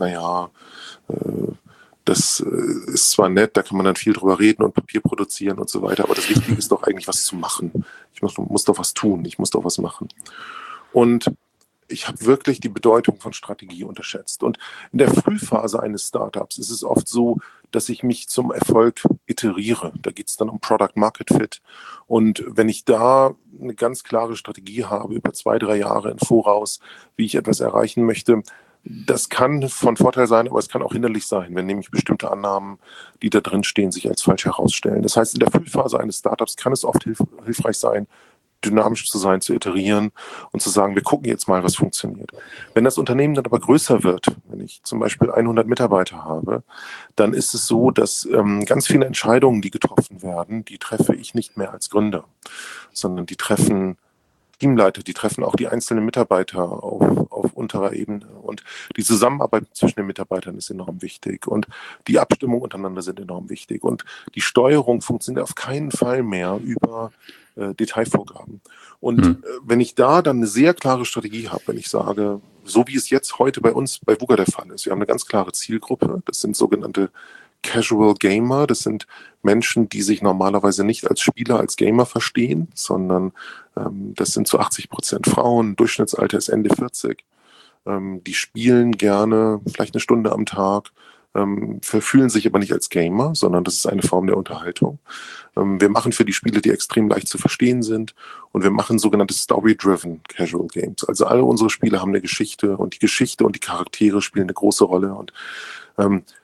das ist zwar nett, da kann man dann viel drüber reden und Papier produzieren und so weiter, aber das Wichtige ist doch eigentlich, was zu machen. Ich muss doch was tun, ich muss doch was machen. Und ich habe wirklich die Bedeutung von Strategie unterschätzt. Und in der Frühphase eines Startups ist es oft so, dass ich mich zum Erfolg iteriere. Da geht es dann um Product Market Fit. Und wenn ich da eine ganz klare Strategie habe, über 2, 3 Jahre im Voraus, wie ich etwas erreichen möchte, das kann von Vorteil sein, aber es kann auch hinderlich sein, wenn nämlich bestimmte Annahmen, die da drin stehen, sich als falsch herausstellen. Das heißt, in der Frühphase eines Startups kann es oft hilfreich sein, dynamisch zu sein, zu iterieren und zu sagen, wir gucken jetzt mal, was funktioniert. Wenn das Unternehmen dann aber größer wird, wenn ich zum Beispiel 100 Mitarbeiter habe, dann ist es so, dass ganz viele Entscheidungen, die getroffen werden, die treffe ich nicht mehr als Gründer, sondern die treffen Teamleiter, die treffen auch die einzelnen Mitarbeiter auf unterer Ebene. Und die Zusammenarbeit zwischen den Mitarbeitern ist enorm wichtig. Und die Abstimmung untereinander sind enorm wichtig. Und die Steuerung funktioniert auf keinen Fall mehr über Detailvorgaben. Und wenn ich da dann eine sehr klare Strategie habe, wenn ich sage, so wie es jetzt heute bei uns bei VUGA der Fall ist, wir haben eine ganz klare Zielgruppe, das sind sogenannte Casual Gamer, das sind Menschen, die sich normalerweise nicht als Spieler, als Gamer verstehen, sondern das sind zu 80% Frauen, Durchschnittsalter ist Ende 40, die spielen gerne, vielleicht eine Stunde am Tag, fühlen sich aber nicht als Gamer, sondern das ist eine Form der Unterhaltung. Wir machen für die Spiele, die extrem leicht zu verstehen sind, und wir machen sogenannte Story-Driven Casual Games. Also alle unsere Spiele haben eine Geschichte und die Geschichte und die Charaktere spielen eine große Rolle. Und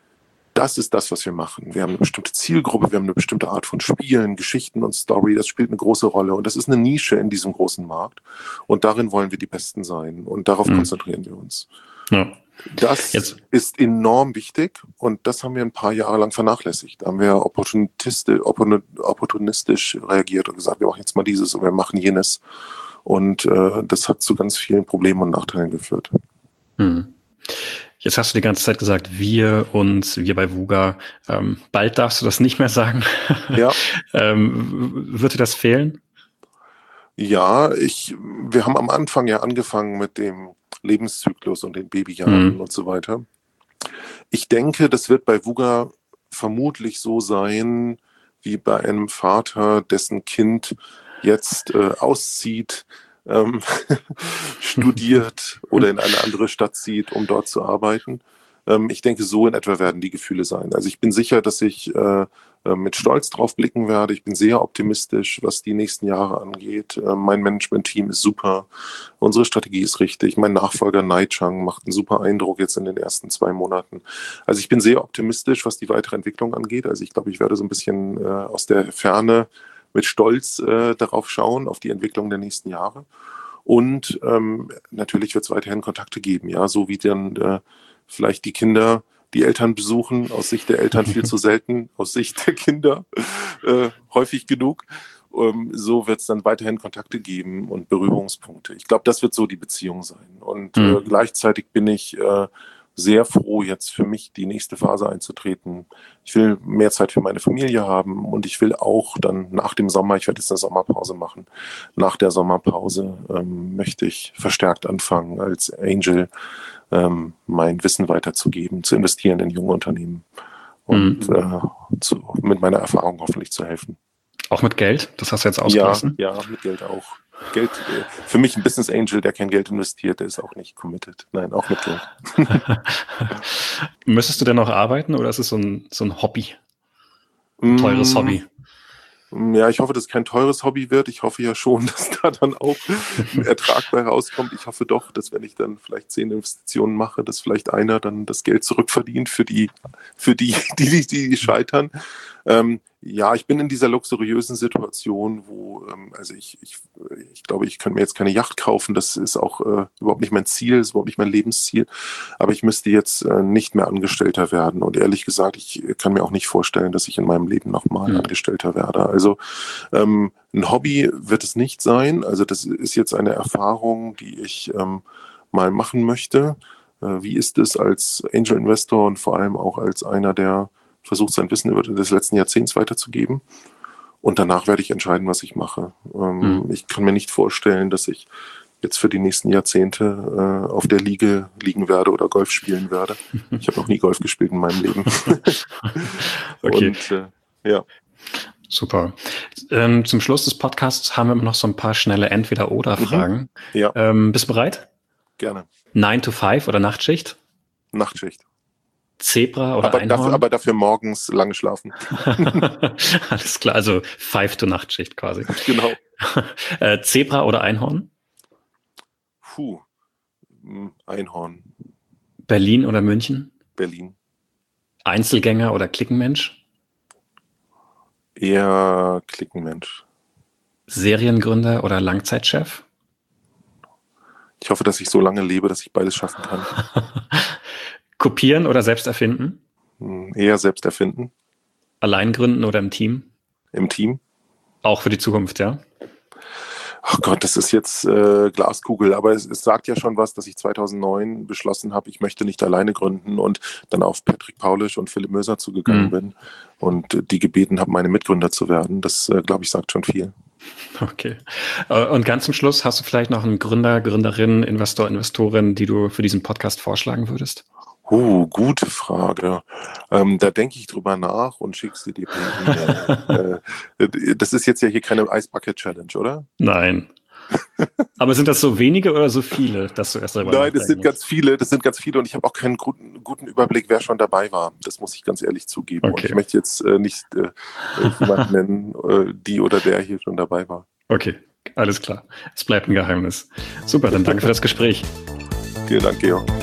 das ist das, was wir machen. Wir haben eine bestimmte Zielgruppe, wir haben eine bestimmte Art von Spielen, Geschichten und Story. Das spielt eine große Rolle. Und das ist eine Nische in diesem großen Markt. Und darin wollen wir die Besten sein. Und darauf konzentrieren wir uns. Ja. Das ist enorm wichtig. Und das haben wir ein paar Jahre lang vernachlässigt. Da haben wir opportunistisch reagiert und gesagt, wir machen jetzt mal dieses und wir machen jenes. Und das hat zu ganz vielen Problemen und Nachteilen geführt. Jetzt hast du die ganze Zeit gesagt, wir bei VUGA. Bald darfst du das nicht mehr sagen. Ja. Wird dir das fehlen? Ja, wir haben am Anfang ja angefangen mit dem Lebenszyklus und den Babyjahren und so weiter. Ich denke, das wird bei VUGA vermutlich so sein, wie bei einem Vater, dessen Kind jetzt auszieht, studiert oder in eine andere Stadt zieht, um dort zu arbeiten. Ich denke, so in etwa werden die Gefühle sein. Also ich bin sicher, dass ich mit Stolz drauf blicken werde. Ich bin sehr optimistisch, was die nächsten Jahre angeht. Mein Management-Team ist super. Unsere Strategie ist richtig. Mein Nachfolger Nai Chang macht einen super Eindruck jetzt in den ersten 2 Monaten. Also ich bin sehr optimistisch, was die weitere Entwicklung angeht. Also ich glaube, ich werde so ein bisschen aus der Ferne mit Stolz darauf schauen, auf die Entwicklung der nächsten Jahre. Und natürlich wird es weiterhin Kontakte geben, ja, so wie dann vielleicht die Kinder die Eltern besuchen, aus Sicht der Eltern viel zu selten, aus Sicht der Kinder häufig genug. So wird es dann weiterhin Kontakte geben und Berührungspunkte. Ich glaube, das wird so die Beziehung sein. Und gleichzeitig bin ich sehr froh, jetzt für mich die nächste Phase einzutreten. Ich will mehr Zeit für meine Familie haben und ich will auch dann nach dem Sommer, ich werde jetzt eine Sommerpause machen, nach der Sommerpause möchte ich verstärkt anfangen, als Angel mein Wissen weiterzugeben, zu investieren in junge Unternehmen und mit meiner Erfahrung hoffentlich zu helfen. Auch mit Geld? Das hast du jetzt ausgelassen? Ja, mit Geld auch. Geld, für mich ein Business Angel, der kein Geld investiert, der ist auch nicht committed. Nein, auch mit Geld. Müsstest du denn noch arbeiten oder ist es so ein Hobby? Ein teures Hobby? Ja, ich hoffe, dass es kein teures Hobby wird. Ich hoffe ja schon, dass da dann auch ein Ertrag bei rauskommt. Ich hoffe doch, dass wenn ich dann vielleicht 10 Investitionen mache, dass vielleicht einer dann das Geld zurückverdient für die scheitern. Ja, ich bin in dieser luxuriösen Situation, wo, also ich glaube, ich könnte mir jetzt keine Yacht kaufen, das ist auch überhaupt nicht mein Ziel, ist überhaupt nicht mein Lebensziel, aber ich müsste jetzt nicht mehr Angestellter werden und ehrlich gesagt, ich kann mir auch nicht vorstellen, dass ich in meinem Leben nochmal Angestellter werde. Also ein Hobby wird es nicht sein, also das ist jetzt eine Erfahrung, die ich mal machen möchte. Wie ist es als Angel Investor und vor allem auch als einer, der versucht, sein Wissen über des letzten Jahrzehnts weiterzugeben. Und danach werde ich entscheiden, was ich mache. Ich kann mir nicht vorstellen, dass ich jetzt für die nächsten Jahrzehnte auf der Liege liegen werde oder Golf spielen werde. Ich habe noch nie Golf gespielt in meinem Leben. Okay. Und, ja. Super. Zum Schluss des Podcasts haben wir immer noch so ein paar schnelle Entweder-Oder-Fragen. Ja. Bist du bereit? Gerne. 9 to 5 oder Nachtschicht? Nachtschicht. Zebra oder Einhorn? Aber dafür morgens lange schlafen. Alles klar, also 5 to Nachtschicht quasi. Genau. Zebra oder Einhorn? Einhorn. Berlin oder München? Berlin. Einzelgänger oder Klickenmensch? Eher Klickenmensch. Seriengründer oder Langzeitchef? Ich hoffe, dass ich so lange lebe, dass ich beides schaffen kann. Kopieren oder selbst erfinden? Eher selbst erfinden. Allein gründen oder im Team? Im Team. Auch für die Zukunft, ja? Ach Gott, das ist jetzt Glaskugel, aber es sagt ja schon was, dass ich 2009 beschlossen habe, ich möchte nicht alleine gründen und dann auf Patrick Paulisch und Philipp Möser zugegangen bin und die gebeten habe, meine Mitgründer zu werden. Das, glaube ich, sagt schon viel. Okay. Und ganz zum Schluss, hast du vielleicht noch einen Gründer, Gründerin, Investor, Investorin, die du für diesen Podcast vorschlagen würdest? Gute Frage. Da denke ich drüber nach und schicke sie dir per E-Mail. Das ist jetzt ja hier keine Ice Bucket Challenge, oder? Nein. Aber sind das so wenige oder so viele, dass du erst darüber Nein, das sind ganz viele. Und ich habe auch keinen guten Überblick, wer schon dabei war. Das muss ich ganz ehrlich zugeben. Okay. Und ich möchte jetzt nicht jemanden nennen, die oder der hier schon dabei war. Okay, alles klar. Es bleibt ein Geheimnis. Super, dann danke für das Gespräch. Vielen Dank, Georg.